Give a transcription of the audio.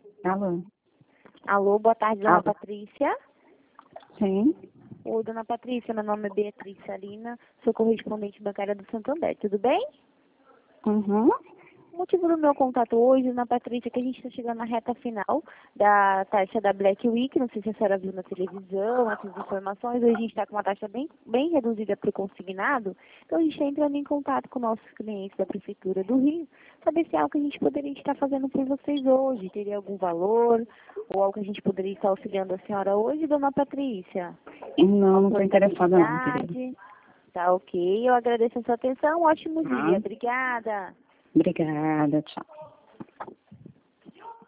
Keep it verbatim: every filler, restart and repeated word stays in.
Alô? Alô, boa tarde, dona Alô? Patrícia. Sim. Oi, dona Patrícia, meu nome é Beatriz Salina, sou correspondente bancária do Santander, tudo bem? Uhum. O motivo do meu contato hoje, dona Patrícia, é que a gente está chegando na reta final da taxa da Black Week, não sei se a senhora viu na televisão, essas informações, hoje a gente está com uma taxa bem, bem reduzida para o consignado, então a gente está entrando em contato com nossos clientes da Prefeitura do Rio, saber se é algo que a gente poderia estar fazendo por vocês hoje, teria algum valor, ou algo que a gente poderia estar auxiliando a senhora hoje, dona Patrícia? Não, não estou interessada não, querida. Oportunidade. Tá ok, eu agradeço a sua atenção, um ótimo dia, Ah, obrigada. obrigada, tchau.